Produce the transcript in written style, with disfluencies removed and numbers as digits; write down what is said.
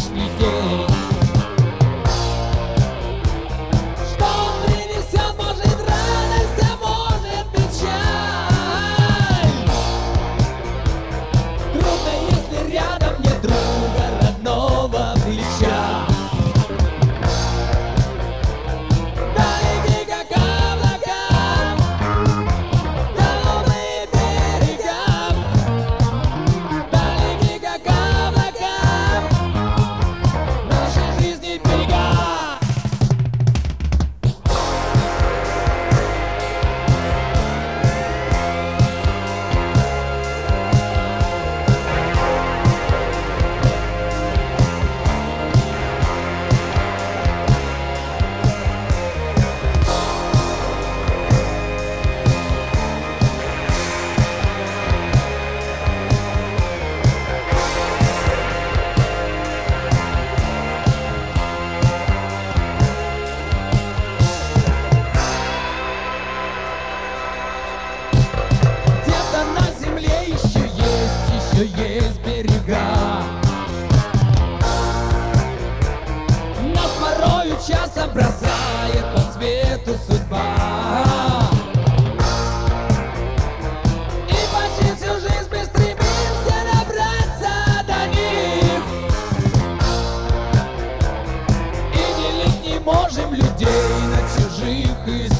сегодняшний день. Что он принесет, может радость, а может печаль. Трудно, если рядом нет друга, родного плеча. Далеки, как облака, голубые берега. Далеки, как облака, нашей жизни берега. Где-то на земле еще есть берега. Нас порою часто бросает по свету судьба. И почти всю жизнь мы стремимся добраться до них. И делить не можем людей на чужих и